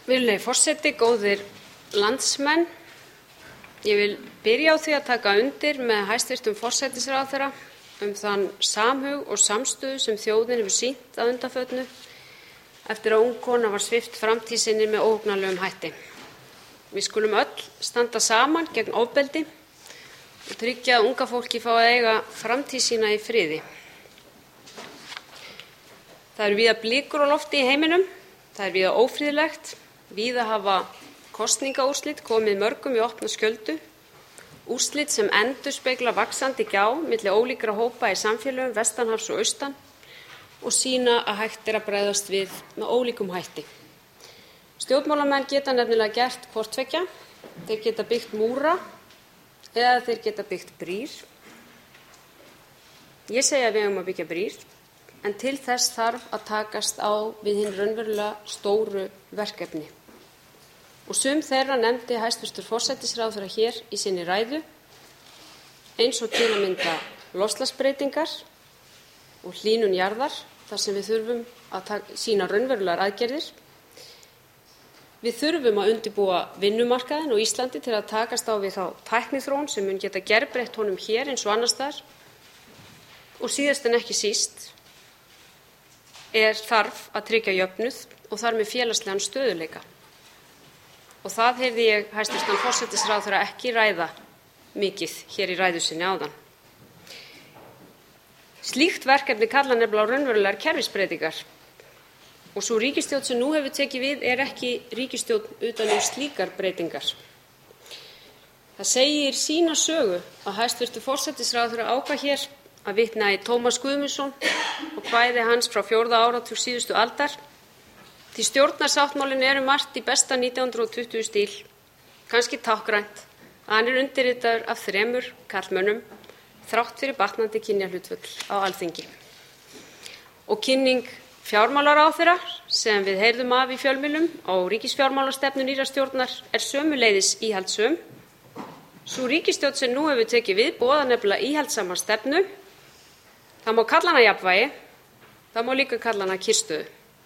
Virðulegi forseti, góðir landsmenn. Ég vil byrja á því að taka undir með hæstv. Forsætisráðherra þann samhug og samstöðu sem þjóðin hefur sýnt að undanförnu eftir að ung kona var svipt framtíð sinni með óhugnanlegum hætti. Við skulum öll standa saman gegn ofbeldi og tryggja að unga fólki fái að eiga framtíð sína í friði. Það eru víða blikur á lofti í heiminum, það er víða ófriðlegt, víða hafa kosningaúrslit komið mörgum í opna skjöldu, úrslit sem endurspegla vaxandi gjá milli ólíkra hópa í samfélögum vestanhafs og austan og sýna að hægt að bregðast við með ólíkum hætti. Stjórnmálamenn geta nefnilega gert hvort tveggja. Þeir geta byggt múra eða þeir geta byggt brýr. Ég segi að við eigum að byggja brýr, en til þess þarf að takast á við hin raunverulega stóru verkefni. Og sum þeirra nefndi hæstv. Forsætisráðherra hér í sinni ræðu, eins og til að mynda loftslagsbreytingar og hlýnun jarðar, þar sem við þurfum að sýna raunverulegar aðgerðir. Við þurfum að undirbúa vinnumarkaðinn á Íslandi til að takast á við þá tækniþróun sem mun geta gerbreytt honum hér eins og annars staðar. Og síðast en ekki síst þarf að tryggja jöfnuð og þar með félagslegan stöðugleika. Og það heyrði ég hæstv. Forsætisráðherra ekki ræða mikið hér í ræðu sinni áðan. Slíkt verkefni kallar nefnilega á raunverulegar kerfisbreytingar. Og sú ríkisstjórn sem nú hefur tekið við ekki ríkisstjórn utan slíkar breytingar. Það segir sína sögu að hæstv. Forsætisráðherra ákvað hér að vitna í Tómas Guðmundsson og kvæði hans frá 4. áratug síðustu aldar. Því stjórnarsáttmálinn margt í besta 1920 stíl, kannski tákgrænt, að hann undirritaður af 3 karlmönnum þrátt fyrir batnandi kynjahlutföll á Alþingi. Og kynning fjármálaráðherra sem við heyrðum af í fjölmiðlum á ríkisfjármálastefnu nýrrar stjórnar sömuleiðis íhaldssöm. Sú ríkisstjórn sem nú hefur tekið við boðar nefnilega íhaldssama stefnu. Það má kalla hana jafnvægi, það má líka kalla hana kyrrstöðu.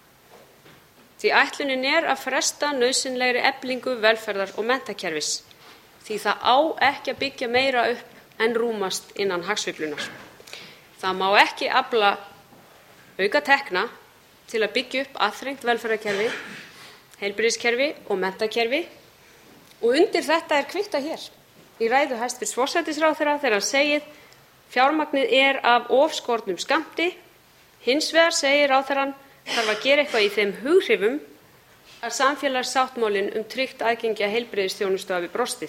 Því ætlunin að fresta nauðsynlegri eflingu velferðar- og menntakerfis, því það á ekki að byggja meira upp en rúmast innan hagsveiflunnar. Það má ekki afla aukatekna til að byggja upp aðþrengt velferðarkerfi, heilbrigðiskerfi og menntakerfi, og undir þetta kvittað hér í ræðu hæstv. Forsætisráðherra þegar hann segir fjármagnið af of skornum skammti. Hins vegar segir ráðherrann þarf að gera eitthvað í þeim hughrifum að samfélagssáttmálinn tryggt aðgengi að heilbrigðisþjónustu hafi brostið.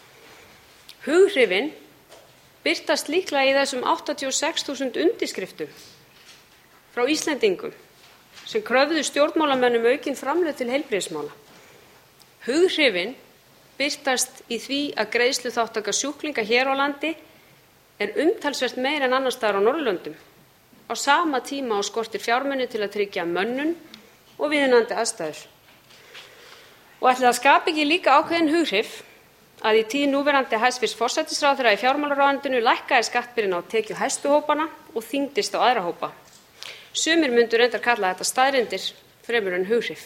Hughrifin birtast líklega í þessum 86.000 undirskriftum frá Íslendingum sem kröfðu stjórnmálamönnum aukin framlög til heilbrigðismála. Hughrifin birtast í því að greiðsluþátttaka sjúklinga hér á landi umtalsvert meira en annars staðar á Norðurlöndum, á sama tíma og skortir fjármuni til að tryggja mönnun og viðunandi aðstæður. Og ætli það skapi ekki líka ákveðin hughrif að í tíð núverandi hæstv. Forsætisráðherra í fjármálaráðuneytinu lækkaði skattbyrðin á tekjuhæstu hópana og þyngdist á aðra hópa. Sumir myndu reyndar kalla þetta staðreyndir fremur en hughrif.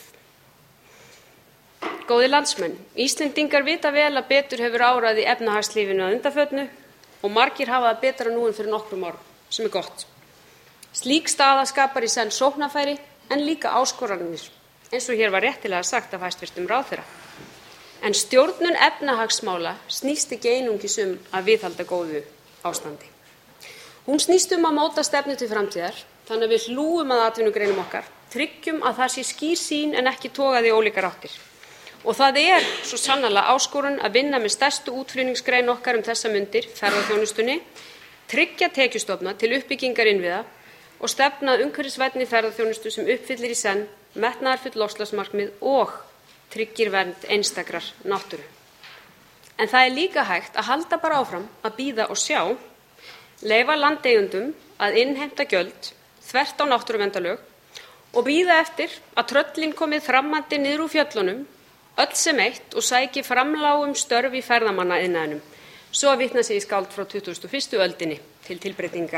Góðir landsmenn, Íslendingar vita vel að betur hefur árað í efnahagslífinu að undanförnu og margir hafa það betra nú en fyrir nokkrum árum, sem gott. Slík staða skapar í senn sóknarfæri en líka áskoranir, eins og hér var réttilega sagt af hæstv. Ráðherra. En stjórnun efnahagsmála snýst ekki einungis að viðhalda góðu ástandi. Hún snýst að móta stefnu til framtíðar, þannig að við hlúum að atvinnugreinum okkar, tryggjum að það sé skýr sýn en ekki togað í ólíkar áttir. Og það svo sannarlega áskorun að vinna með stærstu útflutningsgrein okkar þessa mundir, ferðaþjónustunni, tryggja tekjustofna til uppbyggingar innviða og stefna að umhverfisvænni ferðaþjónustu sem uppfyllir í senn metnaðarfull loftslagsmarkmið og tryggir vernd einstakrar náttúru. En það líka hægt að halda bara áfram að bíða og sjá, leyfa landeigendum að innheimta gjöld þvert á náttúruverndarlög og bíða eftir að tröllin komið framandi niður úr fjöllunum öll sem eitt og sæki framlag störf í ferðamannaiðnaðinum, svo að vitna sig í skáld frá 21. öldinni til tilbreytingar.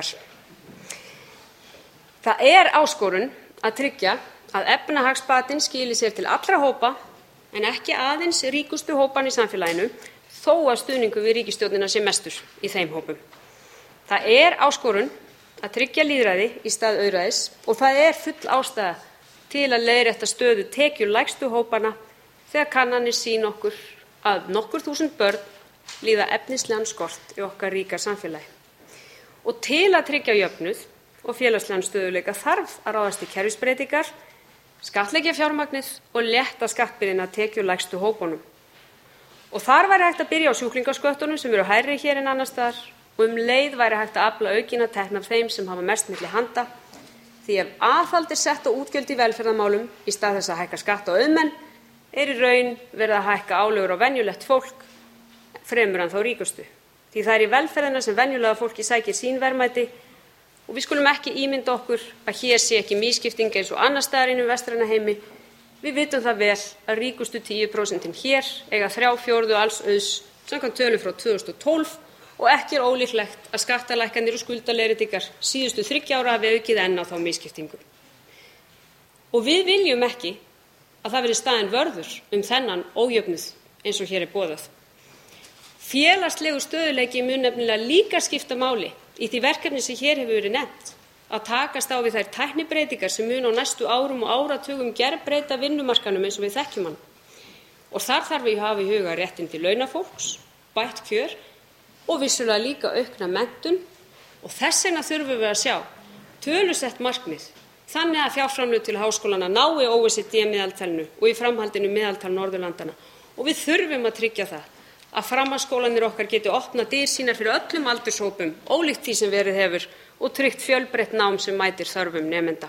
Það áskorun að tryggja að efnahagsbatinn skili sér til allra hópa en ekki aðeins ríkustu hópana í samfélaginu, þó að stuðningur við ríkisstjórnina sé mestur í þeim hópum. Það er áskorun að tryggja lýðræði í stað auðræðis og það er full ástæða til að leiðrétta stöðu tekjulægstu hópana þegar kannanir sýna okkur að nokkur þúsund börn líða efnislegan skort í okkar ríka samfélagi. Og til að tryggja jöfnuð og félagslegan stöðugleika þarf að ráðast í kerfisbreytingar, skattleggja fjármagnið og létta skattbyrðina tekjulægstu hópunum. Og þar væri hægt að byrja á sjúklingasköttunum sem eru hærri hér en annars staðar og leið væri hægt að afla aukinna tekna af þeim sem hafa mest milli handa. Því ef aðhald er sett á útgjöld í velferðarmálum í stað þess að hækka skatta á auðmenn, er í raun verið að hækka álögur á venjulegt fólk fremur en þá ríkustu. Því það er í velferðina sem venjulega fólki sækir sín verðmæti og við skulum ekki ímynda okkur að hér sé ekki misskipting eins og annars staðar í vestræna heimi. Við vitum það vel að ríkustu 10% hér eiga 3/4 alls auðs samkvæmt tölum frá 2012 og ekki er ólíklegt að skattalækkanir og skuldaleiðréttingar síðustu 3 ára hafi aukið enn á þá misskiptingu. Og við viljum ekki að það verði staðinn vörður þennan ójöfnuð eins og hér er boðað. Félagslegur stöðugleiki mun nefnilega líka skipta máli í því verkefni sem hér hefur verið nefnt, að takast á við þær tæknibreytingar sem mun á næstu árum og áratugum gerbreyta vinnumarkaðnum eins og við þekkjum hann. Og þar þarf að hafa í huga réttindi launafólks, bætt kjör og vissulega líka aukna menntun og þess vegna þurfum við að sjá tölusett markmið þannig að fjárframlög til háskólanna nái OECD-meðaltalinu og í framhaldinu meðaltal Norðurlandanna. Og við þurfum að tryggja það að framhaldsskólarnir okkar geti opnað dyr sínar fyrir öllum aldurshópum, ólíkt því sem verið hefur, og tryggt fjölbreytt nám sem mætir þörfum nemenda.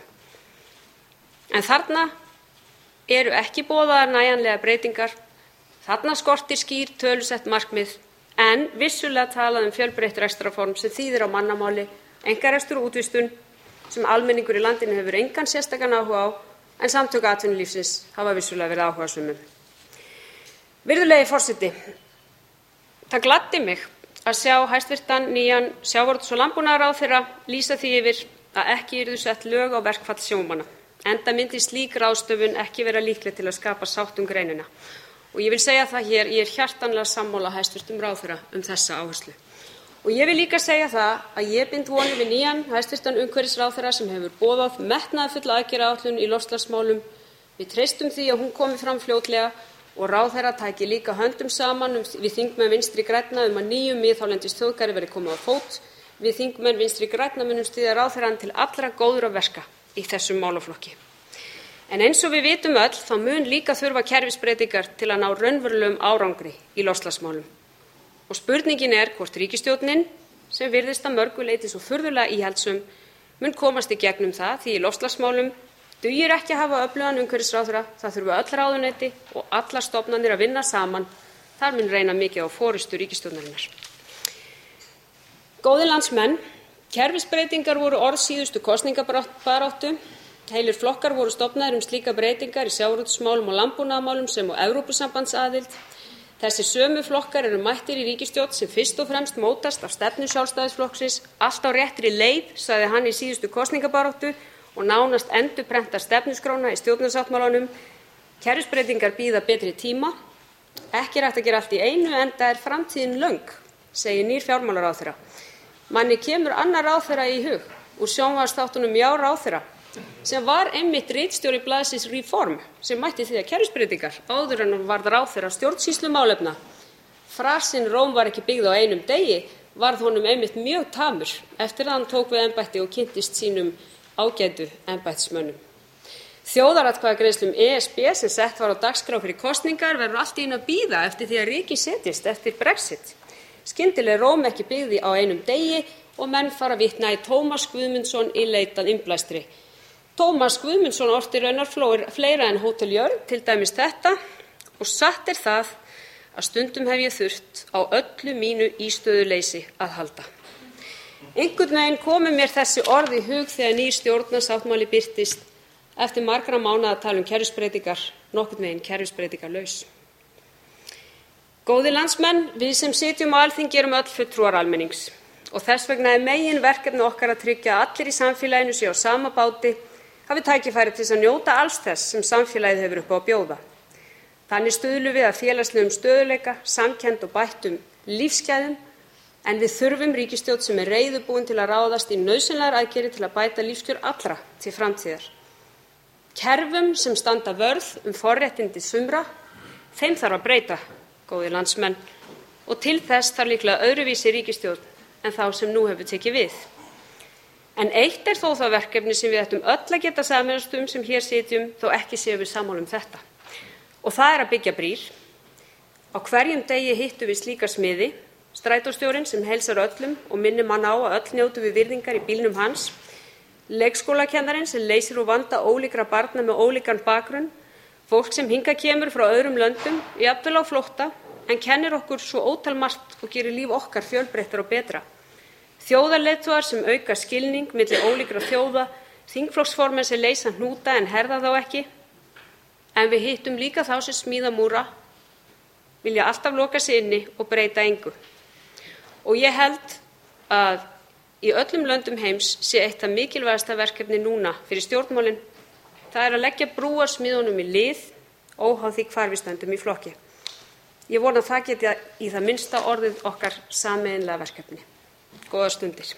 En þarna eru ekki boðaðar nægjanlegar breytingar, þarna skortir skýr tölusett markmið, en vissulega talað fjölbreytt rekstrarform sem þýðir á mannamáli einkarekstur og útvistun sem almenningur í landinu hefur engan sérstakan áhuga á, en samtök atvinnulífsins hafa vissulega verið áhugasömum. Virðulegi forseti, það gladdi mig að sjá hæstvirtan nýjan sjávarútvegs- og landbúnaðarráðherra lýsa því yfir að ekki yrðu sett lög á verkfall sjómanna, enda myndi slík ráðstöfun ekki vera líkleg til að skapa sátt greinina. Og ég vil segja það hér, ég er hjartanlega sammála hæstvirtum ráðherra þessa áherslu. Og ég vil líka segja það að ég bind vonir við nýjan hæstvirtan umhverfisráðherra sem hefur boðað metnaðarfulla aðgerðaáætlun í loftslagsmálum. Við treystum því að hún komi fram fljótlega og ráðherra tæki líka höndum saman við þingmenn Vinstri grænna að nýjum miðhálendisþjóðgarði verði komið á fót. Við þingmenn Vinstri grænna munum styðja ráðherrann til allra góðra verka í þessum málaflokki. En eins og við vitum öll þá mun líka þurfa kerfisbreytingar til að ná raunverulegum árangri í loftslagsmálum. Og spurningin er hvort ríkisstjórnin, sem virðist að mörgu leyti svo furðulega íhaldssöm, mun komast í gegnum það, því í loftslagsmálum dugir ekki að hafa öflugan umhverfisráðherra, það þurfa öll ráðuneyti og allar stofnanir að vinna saman. Þar mun reyna mikið á forystu ríkisstjórnarinnar. Góðir landsmenn, kerfisbreytingar voru orð síðustu kosningabaráttu. Heilir flokkar voru stofnaðir slíkar breytingar í sjávarútvegsmálum og landbúnaðarmálum sem og Evrópusambandsaðild. Þessir sömu flokkar eru mættir í ríkisstjórn sem fyrst og fremst mótast af stefnu Sjálfstæðisflokksins. Allt á réttri leið, sagði hann í síðustu kosningabaráttu og nánast endurprentar stefnuskrána í stjórnarsáttmálanum. Kerfisbreytingar bíða betri tíma. Ekki er hægt að gera allt í einu enda er framtíðin löng, segir nýr fjármálaráðherra. Manni kemur annar ráðherra í hug úr sjónvarpsþáttunum Já ráðherra, sem var einmitt ritstjóri blaðsins Reform, sem mætti því að kerfisbreytingar áður en hann varð ráðherra stjórnsýslumálefna. Frasinn Róm var ekki byggð á einum degi varð honum einmitt mjög tamur eftir að hann tók við embætti og kynntist sínum ágætu embættismönnum. Þjóðaratkvæðagreiðslu ESB sem sett var á dagskrá fyrir kosningar verður allt í einu að bíða eftir því að ríkið setjist eftir Brexit. Skyndilega er Róm ekki byggð á einum degi og menn fara að vitna í Tómas Guðmundsson í leit að innblæstri. Tómas Guðmundsson orti raunar fleira en Hótel Jörð, til dæmis þetta, og satt er það að stundum hef ég þurft á öllu mínu ístöðuleysi að halda. Einhvern veginn komu mér þessi orð í hug þegar nýr stjórnarsáttmáli birtist eftir margra mánaða að tala kerfisbreytingar, nokkurn veginn kerfisbreytingarlaus. Góðir landsmenn, við sem sitjum á Alþingi erum öll fulltrúar almennings og þess vegna er meginverkefni okkar að tryggja að allir í samfélaginu séu á sama báti, hafi tækifæri til að njóta alls þess sem samfélagið hefur upp á að bjóða. Þannig stuðlum við að félagslegum stöðugleika, samkennd og bættum lífsgæðum, en við þurfum ríkisstjórn sem reiðubúin til að ráðast í nauðsynlegar aðgerðir til að bæta lífskjör allra til framtíðar. Kerfum sem standa vörð forréttindi sumra, þeim þarf að breyta, góðir landsmenn, og til þess þarf líklega öðruvísi ríkisstjórn en þá sem nú hefur tekið við. En eitt þó það verkefni sem við ættum öll að geta sameinast sem hér sitjum, þó ekki séum við sammála þetta. Og það að byggja brýr. Á hverjum degi hittum við slíka smiði, strætóstjórinn sem heilsar öllum og minnir mann á að öll njótum við virðingar í bílnum hans, leikskólakennarinn sem leysir úr vanda ólíkra barna með ólíkan bakgrunn, fólk sem hingað kemur frá öðrum löndum, jafnvel á flótta, en kennir okkur svo ótal margt og gerir líf okkar fjölbreyttara og betra. Þjóðarleiðtogar sem auka skilning milli ólíkra þjóða, þingflokksformenn sem leysa hnúta en herða þá ekki, en við hittum líka þá sem smíða múra, vilja alltaf loka sig inni og breyta engu. Og ég held að í öllum löndum heims sé eitt það mikilvægasta verkefni núna fyrir stjórnmálin, það að leggja brúarsmiðunum í lið, óháð því hvar við stöndum í flokki. Ég vona að það geti í það minnsta orðið okkar sameiginlega verkefni. Góðar stundir.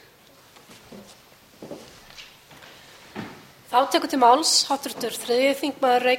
Þá tekur til máls hv. 3. þingmaður